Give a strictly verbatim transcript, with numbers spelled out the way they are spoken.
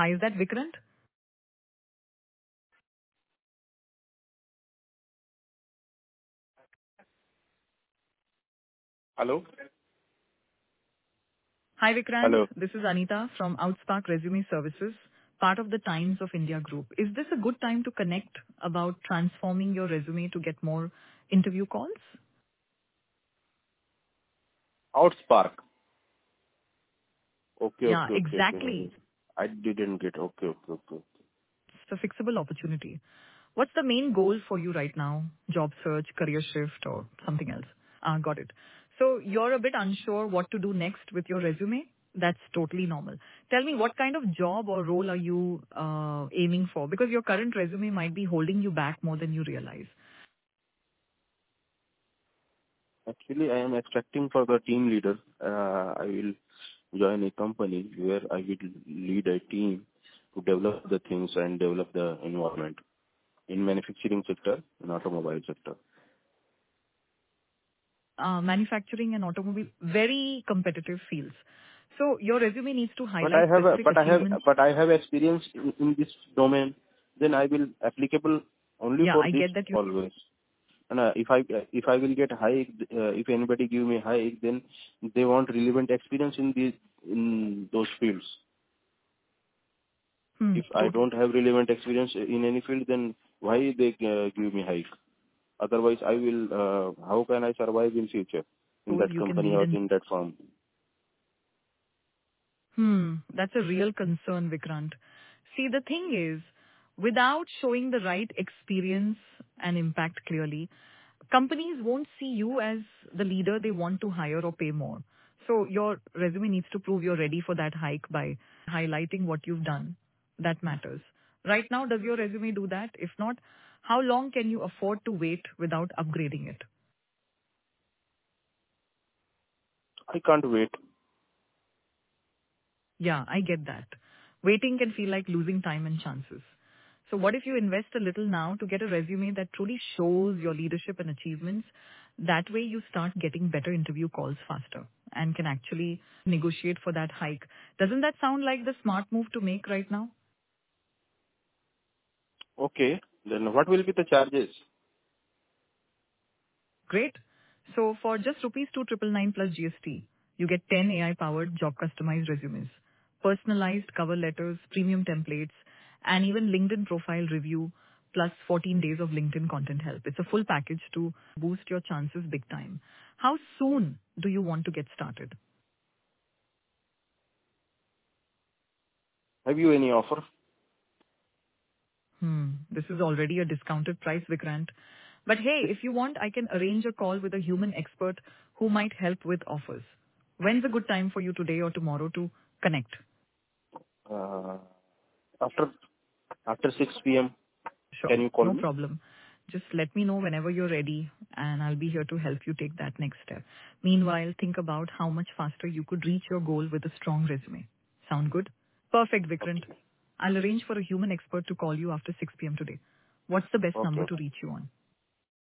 Hi, is that Vikrant? Hello? Hi, Vikrant. Hello. This is Anita from Outspark Resume Services, part of the Times of India group. Is this a good time to connect about transforming your resume to get more interview calls? Outspark. Okay, Yeah, okay, okay, okay. exactly. I didn't get. Okay, okay, okay. It's a fixable opportunity. What's the main goal for you right now? Job search, career shift, or something else? Ah, got it. So you're a bit unsure what to do next with your resume? That's totally normal. Tell me, what kind of job or role are you uh, aiming for? Because your current resume might be holding you back more than you realize. Actually, I am expecting for the team leader. Uh, I will join a company where I will lead a team to develop the things and develop the environment in manufacturing sector, in automobile sector. Uh, manufacturing and automobile, very competitive fields. So your resume needs to But I highlight have, a, specific but I have, achievements. but I have experience in, in this domain. Then I will applicable only Yeah, for I this get that you always. And uh, if I if I will get high, uh, if anybody give me high, then they want relevant experience in these in those fields. hmm, If I totally. don't have relevant experience in any field, then why they uh, give me hike? Otherwise, I will. Uh, how can I survive in future in Role that you can company lead or in. in that firm? Hmm, that's a real concern, Vikrant. See, the thing is, without showing the right experience and impact clearly, companies won't see you as the leader they want to hire or pay more. So your resume needs to prove you're ready for that hike by highlighting what you've done. That matters. Right now, does your resume do that? If not, how long can you afford to wait without upgrading it? I can't wait. Yeah, I get that. Waiting can feel like losing time and chances. So what if you invest a little now to get a resume that truly shows your leadership and achievements? That way you start getting better interview calls faster and can actually negotiate for that hike. Doesn't that sound like the smart move to make right now? Okay, then what will be the charges? Great. So for just rupees two nine nine plus G S T, you get ten A I-powered job customized resumes, personalized cover letters, premium templates, and even LinkedIn profile review, plus fourteen days of LinkedIn content help. It's a full package to boost your chances big time. How soon do you want to get started? Have you any offer? Hmm. This is already a discounted price, Vikrant. But hey, if you want, I can arrange a call with a human expert who might help with offers. When's a good time for you today or tomorrow to connect? Uh, after after six p m. Sure, Can you call no me? problem. Just let me know whenever you're ready and I'll be here to help you take that next step. Meanwhile, think about how much faster you could reach your goal with a strong resume. Sound good? Perfect, Vikrant. Okay. I'll arrange for a human expert to call you after six p.m. today. What's the best number Okay. to reach you on?